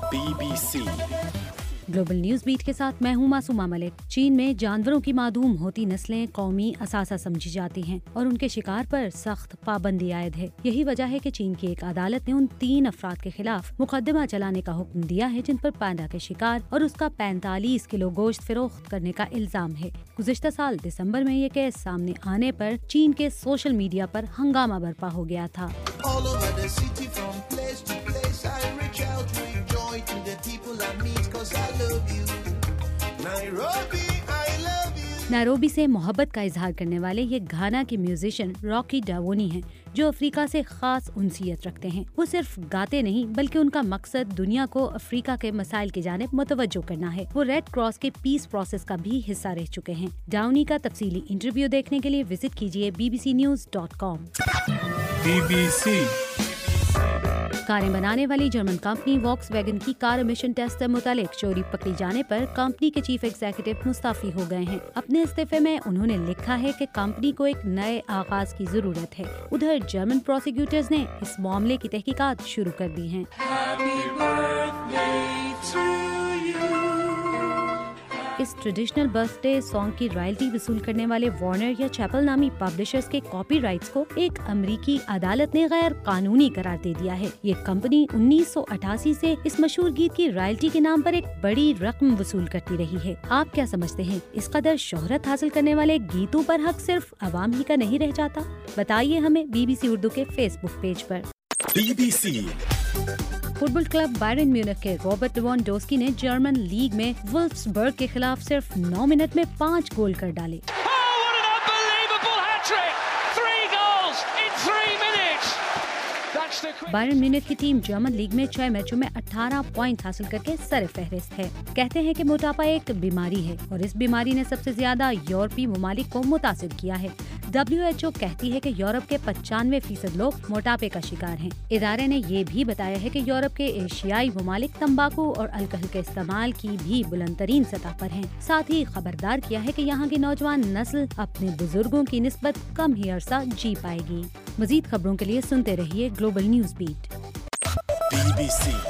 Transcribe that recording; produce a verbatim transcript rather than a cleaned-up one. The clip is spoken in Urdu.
Be B C global news beat کے ساتھ میں ہوں معصومہ ملک۔ چین میں جانوروں کی معدوم ہوتی نسلیں قومی اثاثہ سمجھی جاتی ہیں اور ان کے شکار پر سخت پابندی عائد ہے۔ یہی وجہ ہے کہ چین کی ایک عدالت نے ان تین افراد کے خلاف مقدمہ چلانے کا حکم دیا ہے جن پر پانڈا کے شکار اور اس کا پینتالیس کلو گوشت فروخت کرنے کا الزام ہے۔ گزشتہ سال دسمبر میں یہ کیس سامنے آنے پر چین کے سوشل میڈیا پر ہنگامہ برپا ہو گیا تھا۔ نیروبی سے محبت کا اظہار کرنے والے یہ گھانا کے میوزیشین راکی ڈاوونی ہیں جو افریقہ سے خاص انسیت رکھتے ہیں۔ وہ صرف گاتے نہیں بلکہ ان کا مقصد دنیا کو افریقہ کے مسائل کی جانب متوجہ کرنا ہے۔ وہ ریڈ کراس کے پیس پروسیس کا بھی حصہ رہ چکے ہیں۔ ڈاونی کا تفصیلی انٹرویو دیکھنے کے لیے وزٹ کیجیے B B C news dot com. B B C کاریں بنانے والی جرمن کمپنی واکس ویگن کی کار ایمیشن ٹیسٹ سے متعلق چوری پکڑی جانے پر کمپنی کے چیف ایگزیکٹو مستعفی ہو گئے ہیں۔ اپنے استعفے میں انہوں نے لکھا ہے کہ کمپنی کو ایک نئے آغاز کی ضرورت ہے۔ ادھر جرمن پروسیکیوٹرز نے اس معاملے کی تحقیقات شروع کر دی ہیں۔ اس ٹریڈیشنل برتھ ڈے سانگ کی رائلٹی وصول کرنے والے وارنر یا چیپل نامی پبلشرز کے کاپی رائٹس کو ایک امریکی عدالت نے غیر قانونی قرار دے دیا ہے۔ یہ کمپنی انیس سو اٹھاسی سے اس مشہور گیت کی رائلٹی کے نام پر ایک بڑی رقم وصول کرتی رہی ہے۔ آپ کیا سمجھتے ہیں اس قدر شہرت حاصل کرنے والے گیتوں پر حق صرف عوام ہی کا نہیں رہ جاتا؟ بتائیے ہمیں بی بی سی اردو کے فیس بک پیج پر۔ B B C football club Bayern Munich کے رابرٹ لیوانڈوسکی نے جرمن لیگ میں وولفسبرگ کے خلاف صرف نو منٹ میں پانچ گول کر ڈالے۔ بائرن میونخ کی ٹیم جرمن لیگ میں چھ میچوں میں اٹھارہ پوائنٹ حاصل کر کے سر فہرست ہے۔ کہتے ہیں کہ موٹاپا ایک بیماری ہے اور اس بیماری نے سب سے زیادہ یورپی ممالک کو متاثر کیا ہے۔ ڈبلیو ایچ او کہتی ہے کہ یورپ کے پچانوے فیصد لوگ موٹاپے کا شکار ہیں۔ ادارے نے یہ بھی بتایا ہے کہ یورپ کے ایشیائی ممالک تمباکو اور الکحل کے استعمال کی بھی بلند ترین سطح پر ہیں۔ ساتھ ہی خبردار کیا ہے کہ یہاں کی نوجوان نسل اپنے بزرگوں کی نسبت کم ہی عرصہ جی پائے گی۔ مزید خبروں کے لیے سنتے رہیے global news beat. B B سی